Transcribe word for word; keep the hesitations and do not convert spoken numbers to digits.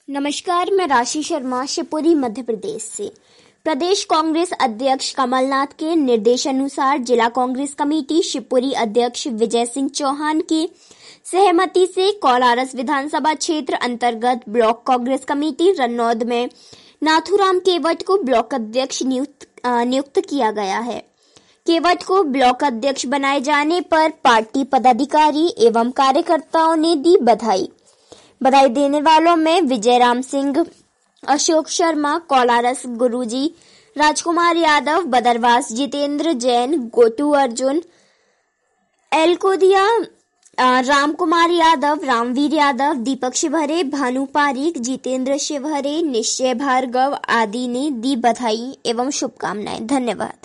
नमस्कार, मैं राशि शर्मा शिवपुरी मध्य प्रदेश से। प्रदेश कांग्रेस अध्यक्ष कमलनाथ के निर्देशानुसार जिला कांग्रेस कमेटी शिवपुरी अध्यक्ष विजय सिंह चौहान की सहमति से कोलारस विधानसभा क्षेत्र अंतर्गत ब्लॉक कांग्रेस कमेटी रन्नौद में नाथूराम केवट को ब्लॉक अध्यक्ष नियुक्त नियुक्त किया गया है। केवट को ब्लॉक अध्यक्ष बनाए जाने पर पार्टी पदाधिकारी एवं कार्यकर्ताओं ने दी बधाई। बधाई देने वालों में विजय राम सिंह, अशोक शर्मा, कोलारस गुरुजी, राजकुमार यादव, बदरवास जितेंद्र जैन, गोटू अर्जुन, एलकोदिया राम कुमार यादव, रामवीर यादव, दीपक शिवहरे, भानु पारीक, जितेंद्र शिवहरे, निश्चय भार्गव आदि ने दी बधाई एवं शुभकामनाएं। धन्यवाद।